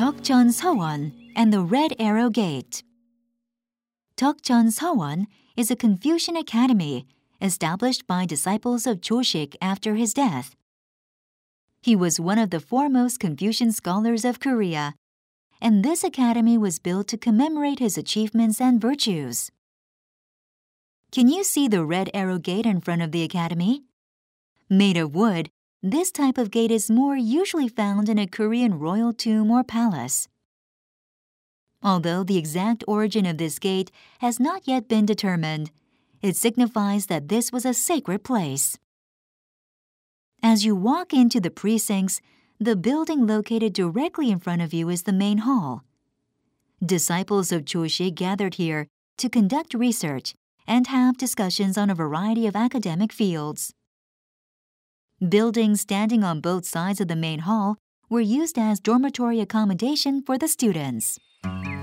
Tokjeon Sewon and the Red Arrow Gate. Tokjeon Sewon is a Confucian academy established by disciples of Joshik after his death. He was one of the foremost Confucian scholars of Korea, and this academy was built to commemorate his achievements and virtues. Can you see the Red Arrow Gate in front of the academy? Made of wood, this type of gate is more usually found in a Korean royal tomb or palace. Although the exact origin of this gate has not yet been determined, it signifies that this was a sacred place. As you walk into the precincts, the building located directly in front of you is the main hall. Disciples of Joshik gathered here to conduct research and have discussions on a variety of academic fields. Buildings standing on both sides of the main hall were used as dormitory accommodation for the students.